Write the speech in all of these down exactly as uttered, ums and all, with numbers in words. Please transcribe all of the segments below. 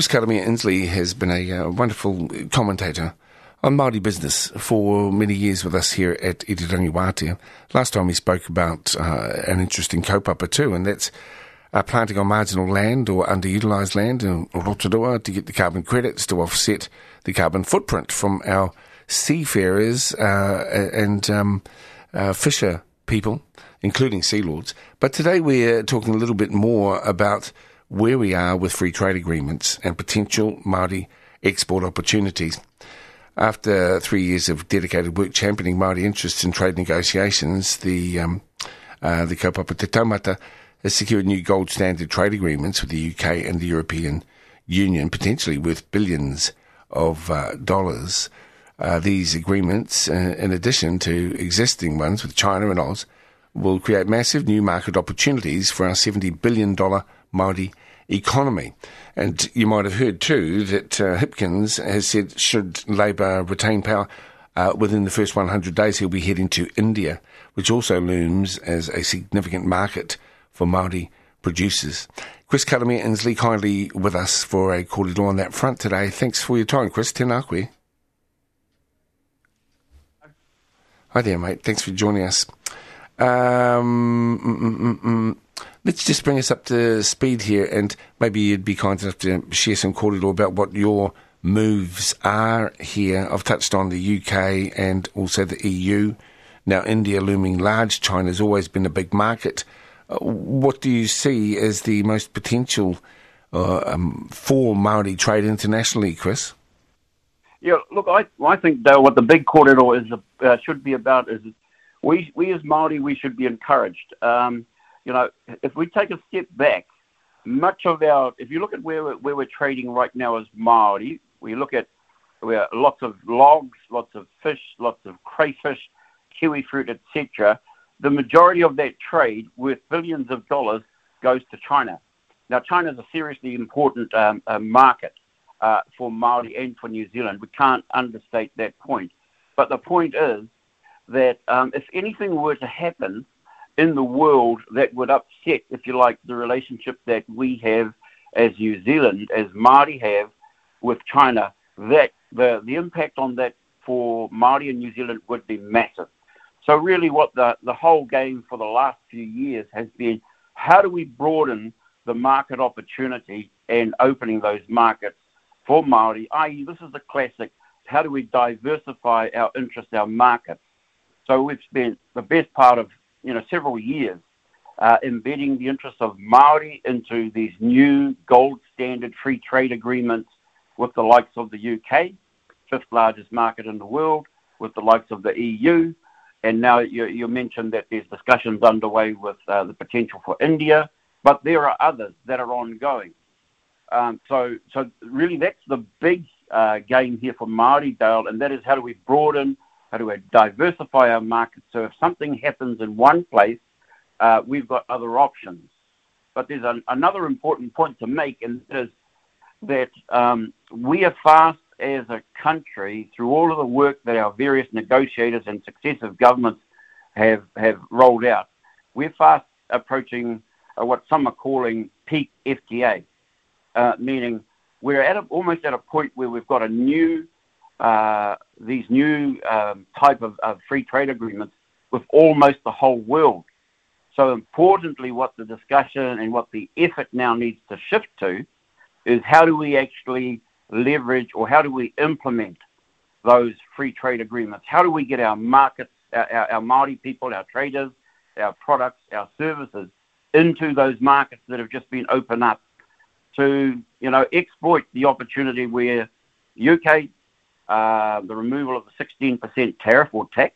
Chris Kalamia Inslee has been a uh, wonderful commentator on Māori business for many years with us here at Irirangi Wātea. Last time we spoke about uh, an interesting kaupapa too, and that's uh, planting on marginal land or underutilised land in Rotorua to get the carbon credits to offset the carbon footprint from our seafarers uh, and um, uh, fisher people, including sea lords. But today we're talking a little bit more about where we are with free trade agreements and potential Māori export opportunities. After three years of dedicated work championing Māori interests in trade negotiations, the um, uh, the kaupapa Te Taumata has secured new gold standard trade agreements with the U K and the European Union, potentially worth billions of uh, dollars. Uh, these agreements, uh, in addition to existing ones with China and Oz, will create massive new market opportunities for our seventy billion dollars Māori economy. And you might have heard too that uh, Hipkins has said should Labour retain power uh, within the first one hundred days, he'll be heading to India, which also looms as a significant market for Māori producers. Chris Kalamia Inslee kindly with us for a kōrero on that front today. Thanks for your time, Chris. Tēnā koe. Hi there, mate. Thanks for joining us. Um, mm, mm, mm. Let's just bring us up to speed here, and maybe you'd be kind enough to share some kōrero about what your moves are here. I've touched on the U K and also the E U. Now, India looming large. China's always been a big market. Uh, what do you see as the most potential uh, um, for Māori trade internationally, Chris? Yeah, look, I I think, Dale, what the big kōrero is uh, should be about is we we as Māori, we should be encouraged. Um, You know, if we take a step back, much of our, if you look at where we're, where we're trading right now as Māori, we look at where lots of logs, lots of fish, lots of crayfish, kiwi fruit, et cetera. The majority of that trade, worth billions of dollars, goes to China. Now, China is a seriously important um, uh, market uh, for Māori and for New Zealand. We can't understate that point. But the point is that um, if anything were to happen in the world that would upset, if you like, the relationship that we have as New Zealand, as Māori have with China, that the, the impact on that for Māori and New Zealand would be massive. So really what the, the whole game for the last few years has been, how do we broaden the market opportunity and opening those markets for Māori, that is, this is the classic, how do we diversify our interests, our markets? So we've spent the best part of you know, several years, uh, embedding the interests of Māori into these new gold standard free trade agreements with the likes of the U K, fifth largest market in the world, with the likes of the E U, and now you, you mentioned that there's discussions underway with uh, the potential for India, but there are others that are ongoing. Um, so, so really that's the big uh, game here for Māori, Dale, and that is how do we broaden, how do we diversify our market so if something happens in one place, uh, we've got other options. But there's an, another important point to make, and that is that um, we are fast as a country, through all of the work that our various negotiators and successive governments have, have rolled out, we're fast approaching uh, what some are calling peak F T A, uh, meaning we're at a, almost at a point where we've got a new Uh, these new um, type of, of free trade agreements with almost the whole world. So importantly, what the discussion and what the effort now needs to shift to is how do we actually leverage or how do we implement those free trade agreements? How do we get our markets, our, our, our Māori people, our traders, our products, our services into those markets that have just been opened up to, you know, exploit the opportunity where U K, Uh, the removal of the sixteen percent tariff or tax.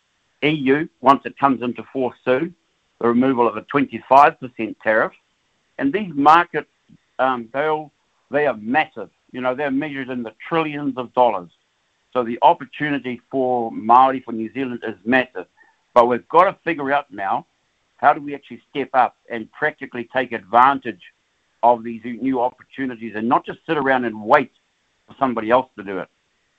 E U, once it comes into force soon, the removal of a twenty-five percent tariff. And these markets, um, they'll, they are massive. You know, they're measured in the trillions of dollars. So the opportunity for Māori, for New Zealand, is massive. But we've got to figure out now, how do we actually step up and practically take advantage of these new opportunities and not just sit around and wait for somebody else to do it.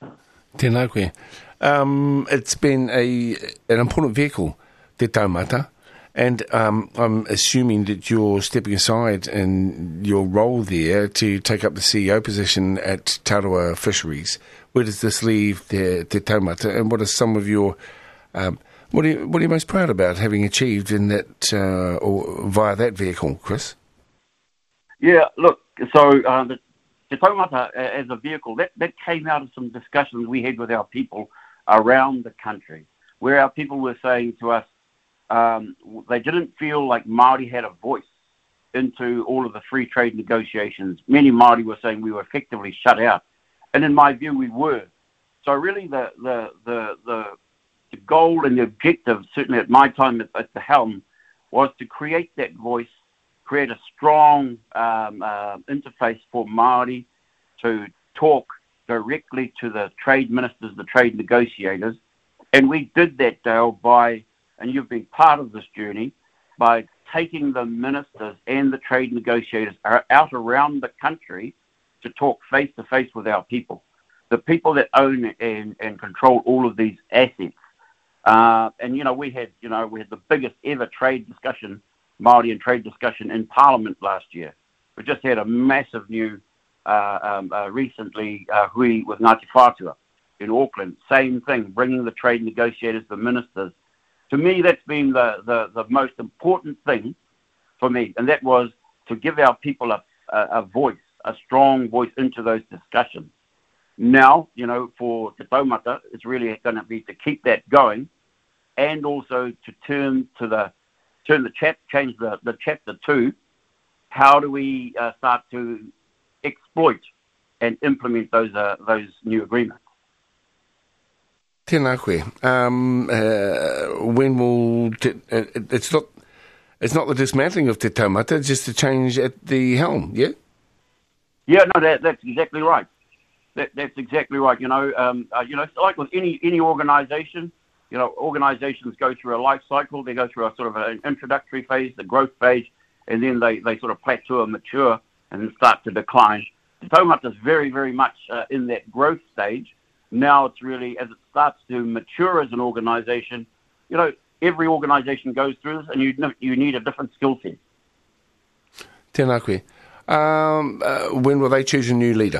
Tēnā koe. Um, it's been a an important vehicle, Te Taumata, And um, I'm assuming that you're stepping aside in your role there to take up the C E O position at Tarawa Fisheries. Where does this leave Te, te Taumata, and what are some of your um, what are you what are you most proud about having achieved in that uh, or via that vehicle, Chris? Yeah, look, so uh, the Te Taumata as a vehicle that, that came out of some discussions we had with our people around the country, where our people were saying to us um, they didn't feel like Māori had a voice into all of the free trade negotiations. Many Māori were saying we were effectively shut out, and in my view, we were. So really, the the the the, the goal and the objective, certainly at my time at, at the helm, was to create that voice, create a strong um, uh, interface for Māori to talk directly to the trade ministers, the trade negotiators. And we did that, Dale, by, and you've been part of this journey, by taking the ministers and the trade negotiators out around the country to talk face-to-face with our people, the people that own and, and control all of these assets. Uh, and, you know, we had, you know, we had the biggest ever trade discussion, Māori and trade discussion in Parliament last year. We just had a massive new, uh, um, uh, recently, uh, hui with Ngāti Whātua in Auckland. Same thing, bringing the trade negotiators, the ministers. To me, that's been the, the, the most important thing for me, and that was to give our people a, a, a voice, a strong voice into those discussions. Now, you know, for Te Taumata, it's really going to be to keep that going, and also to turn to the turn the chap, change the, the chapter two. How do we uh, start to exploit and implement those uh, those new agreements? Tēnā koe. Um, uh, when will te, uh, it's not it's not the dismantling of Te Taumata, it's just a change at the helm, yeah? Yeah, no, that, that's exactly right. That, that's exactly right. You know, um, uh, you know, it's like with any any organisation. You know, organisations go through a life cycle. They go through a sort of an introductory phase, the growth phase, and then they, they sort of plateau and mature and then start to decline. Te Taumata is very, very much uh, in that growth stage. Now it's really, as it starts to mature as an organisation, you know, every organisation goes through this, and you you need a different skill set. Tēnā koe. Um, uh, when will they choose a new leader?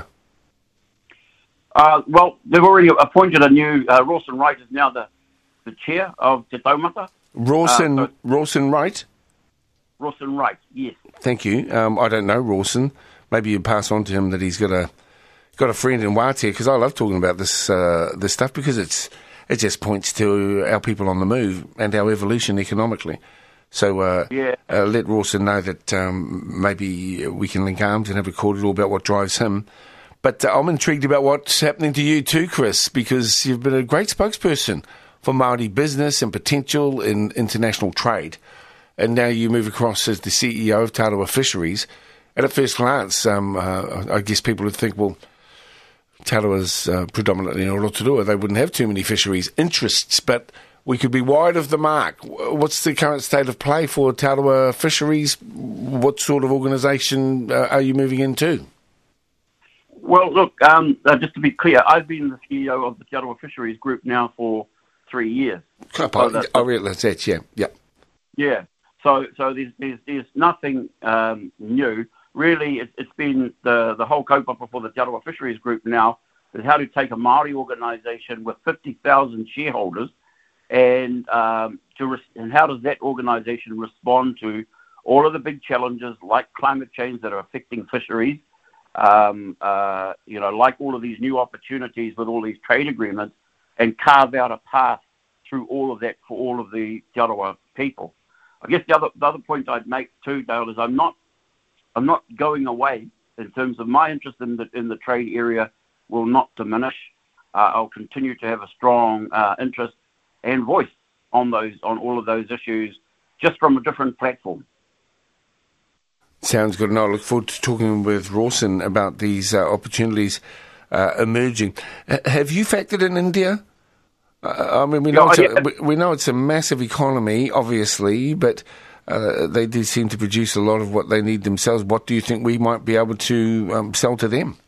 Uh, well, they've already appointed a new, uh, Rawson Wright is now the, the chair of Te Taumata. Rawson, uh, so, Rawson Wright? Rawson Wright, yes. Thank you. Um, I don't know Rawson. Maybe you pass on to him that he's got a got a friend in Wātea, because I love talking about this uh, this stuff, because it's it just points to our people on the move and our evolution economically. So uh, yeah. uh, let Rawson know that um, maybe we can link arms and have a cordial about what drives him. But uh, I'm intrigued about what's happening to you too, Chris, because you've been a great spokesperson for Māori business and potential in international trade. And now you move across as the C E O of Tarawa Fisheries. And at first glance, um, uh, I guess people would think, well, Tarawa's uh, predominantly in Rotorua. They wouldn't have too many fisheries interests, but we could be wide of the mark. What's the current state of play for Tarawa Fisheries? What sort of organisation uh, are you moving into? Well, look, um, uh, just to be clear, I've been the C E O of the Tarawa Fisheries Group now for three years. Oh, so I realise that, yeah, yeah. Yeah, so so there's there's, there's nothing um, new. Really, it, it's been the, the whole kaupapa for the Tarawa Fisheries Group now is how to take a Māori organisation with fifty thousand shareholders and um, to res- and how does that organisation respond to all of the big challenges like climate change that are affecting fisheries, um, uh, you know, like all of these new opportunities with all these trade agreements, and carve out a path through all of that for all of the Tarawa people. I guess the other the other point I'd make too, Dale, is I'm not I'm not going away in terms of my interest in the in the trade area will not diminish. Uh, I'll continue to have a strong uh, interest and voice on those on all of those issues, just from a different platform. Sounds good, and I look forward to talking with Rawson about these uh, opportunities uh, emerging. H- have you factored in India? Uh, I mean, we know, yeah, it's a, we, we know it's a massive economy, obviously, but uh, they do seem to produce a lot of what they need themselves. What do you think we might be able to um, sell to them?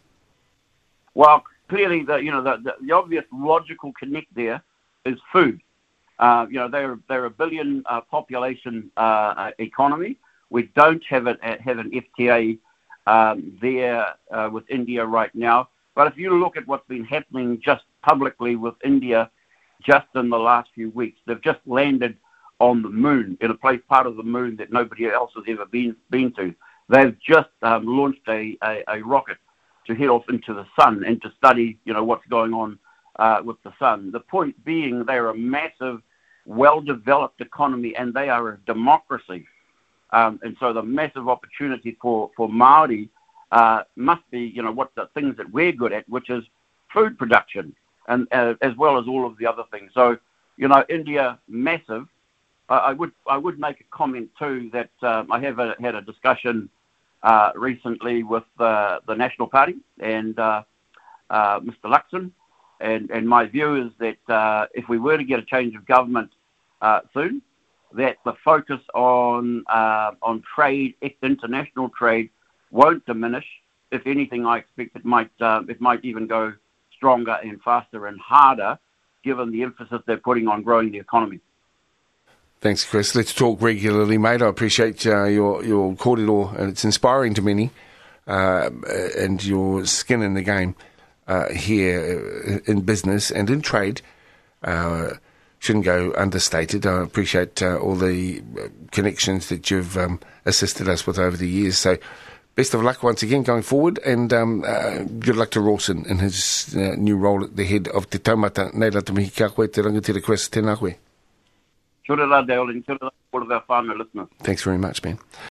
Well, clearly, the you know the, the, the obvious logical connect there is food. Uh, you know, they're they're a billion uh, population uh, economy. We don't have a, have an F T A um, there uh, with India right now. But if you look at what's been happening just publicly with India, just in the last few weeks, they've just landed on the moon, in a place part of the moon that nobody else has ever been been to. They've just um, launched a, a, a rocket to head off into the sun and to study, you know, what's going on uh, with the sun. The point being, they're a massive, well-developed economy, and they are a democracy. Um, and so the massive opportunity for, for Māori uh, must be, you know, what the things that we're good at, which is food production, and uh, as well as all of the other things. So, you know, India, massive. I would I would make a comment too that um, I have a, had a discussion uh, recently with uh, the National Party and uh, uh, Mister Luxon, and, and my view is that uh, if we were to get a change of government uh, soon, that the focus on uh, on trade, international trade, won't diminish. If anything, I expect it might uh, it might even go stronger and faster and harder, given the emphasis they're putting on growing the economy. Thanks, Chris. Let's talk regularly, mate. I appreciate uh, your your kōrero, and it's inspiring to many, uh, and your skin in the game uh, here in business and in trade uh, shouldn't go understated. I appreciate uh, all the connections that you've um, assisted us with over the years. So best of luck once again going forward, and um, uh, good luck to Rawson in his uh, new role at the head of Te Taumata. Nei rata mihi kia koe, te rangatira Chris, tēnā koe. Kia ora, Dale, and kia ora all of our whānau listeners. Thanks very much, man.